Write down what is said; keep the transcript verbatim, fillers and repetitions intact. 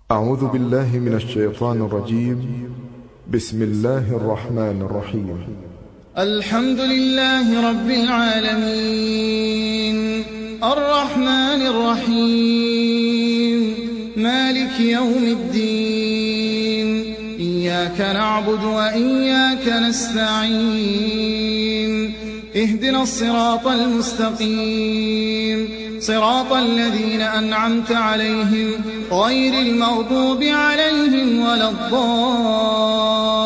أعوذ بالله من الشيطان الرجيم. بسم الله الرحمن الرحيم. الحمد لله رب العالمين الرحمن الرحيم مالك يوم الدين إياك نعبد وإياك نستعين اهدنا الصراط المستقيم صراط الذين أنعمت عليهم غير المغضوب عليهم ولا الضالين.